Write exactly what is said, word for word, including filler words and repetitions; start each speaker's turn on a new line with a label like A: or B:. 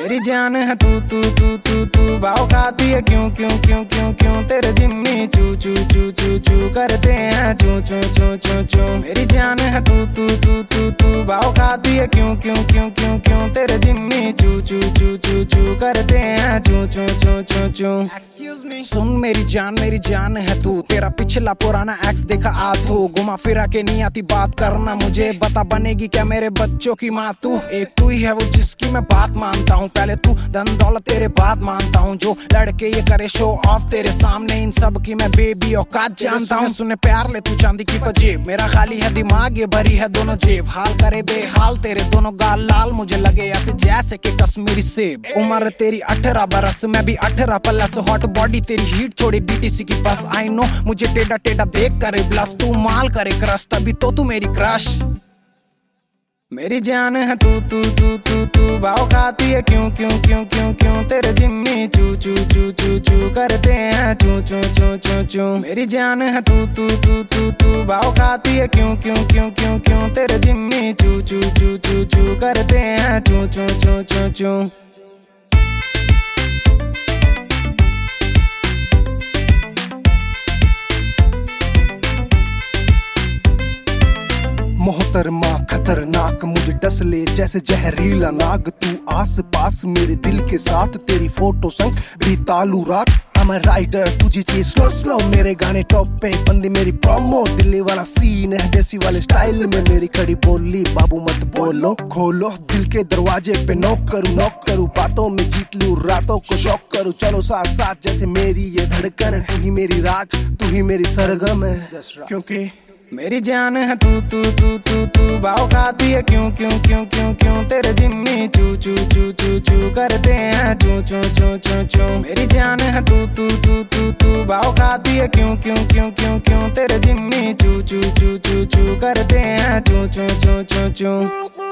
A: मेरी जान है तू तू तू तू तू भाव खाती है क्यों क्यों क्यों क्यों क्यों तेरे जिम्मी चू चू चू चू चू करते हैं चू चू चू चू चू। मेरी जान है तू तू तू तू तू भाव खाती है क्यों क्यों क्यों क्यों क्यों तेरे जिम्मी चू चू चू चू चू करते हैं चू चू चू चू चू। एक्सक्यूज मी सुन मेरी जान मेरी जान है तू, तेरा पिछला पुराना एक्स देखा आ तू, घुमा फिरा के नहीं आती बात करना मुझे, बता बनेगी क्या मेरे बच्चों की माँ तू। एक तू ही है वो जिसकी मैं बात मानता हूँ, पहले तू धन दौलत तेरे बात मानता हूँ, जो लड़के ये करे शो ऑफ तेरे सामने इन सब की मैं बेबी औकात जानता हूँ। सुने प्यार ले तू चांदी की पजेब, मेरा खाली है दिमाग ये भरी है दोनों जेब, हाल करे बेहाल तेरे दोनों गाल लाल मुझे लगे ऐसे जैसे कि कश्मीरी सेब। उम्र तेरी अठारह बरस मैं भी अठारह प्लस, हॉट बॉडी तेरी हीट छोड़ी डीटीसी की बस, आई नो मुझे टेढ़ा टेढ़ा देख करे ब्लस, तू माल करे क्रश तभी तो तू मेरी क्रश। मेरी जान है तू तू तू तू तू भाव खाती है क्यों क्यों क्यों क्यों क्यों तेरे जिम्मी चू चू चू चू चू करते हैं चू चू चू चू चू। मेरी जान है तू तू तू तू तू भाव खाती है क्यों क्यों क्यों क्यों क्यों तेरे जिम्मी चू चू चू चू चू करते हैं चू चू चू चू चू।
B: मोहतरमा खतरनाक मुझे डस ले जैसे जहरीला नाग, तू आस पास मेरे दिल के साथ तेरी फोटो संग बीतालू रात। I'm a rider तुझे चाहिए स्लो स्लो, मेरे गाने टॉप पे बंदी मेरी प्रोमो, दिल्ली वाला सीन है देसी वाले स्टाइल में मेरी खड़ी बोली, बाबू मत बोलो खोलो दिल के दरवाजे पे नॉक करूँ नॉक करूँ, बातों में जीत लूँ रातों को शौक करूँ, चलो साथ साथ जैसे मेरी ये धड़कन, तू ही मेरी राग तू ही मेरी सरगम है, क्योंकि
A: मेरी जान है तू तू तू तू तू भाव खाती है क्यों क्यों क्यों क्यों क्यों तेरे जिम्मी चू चू चू चू चू करते हैं चू चू चू चू चू। मेरी जान है तू तू तू तू तू भाव खाती है क्यों क्यों क्यों क्यों क्यों तेरे जिम्मी चू चू चू चू चू करते हैं चू चू चू चू चू।